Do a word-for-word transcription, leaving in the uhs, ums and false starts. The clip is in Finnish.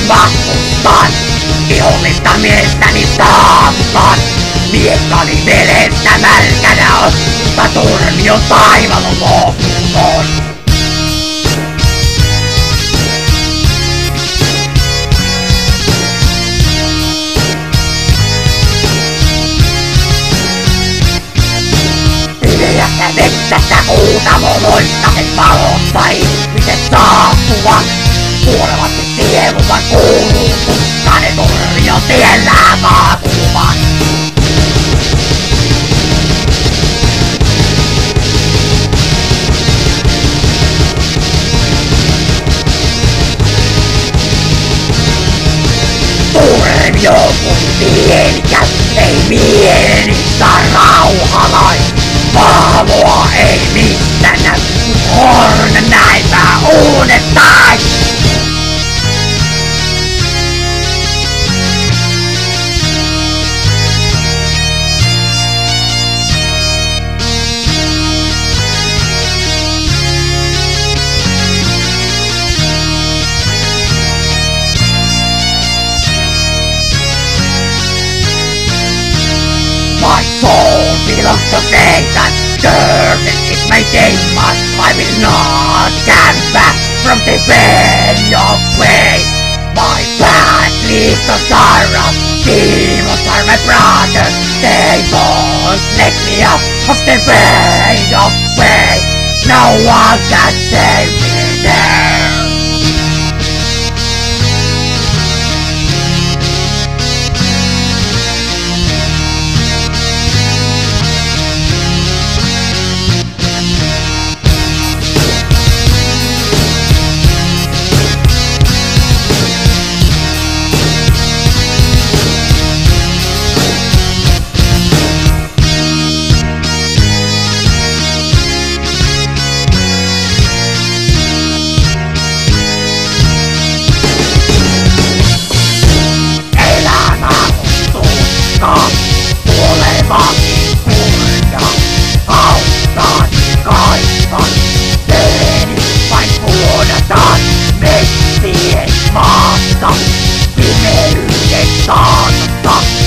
vastustan. Vihollista mieltäni taappan. Miekkani verestä märkänä on, mutta turmio taivaan loppuun. Pimeästä metsästä kuutamo loistaset valossa ihmiset saapuvat. Kuolevasti sieluvan kuuluu tukkainen turmio tiellä maakuvat. Turmio kun tienkäs ei mieli saa rauhalai. Vahvoa ei missään näy, horna näipä uudestaan. My soul belongs to Satan. Curses is my demon. I will not come back from the pain of way. My path leads to sorrow. Demons are my brothers. They won't let me up of the pain of way. No one can save me there. Tulevakin kurja, auttaan kaipaan. Teeni vain puodataan metsien maasta. Pimeyden saatosta.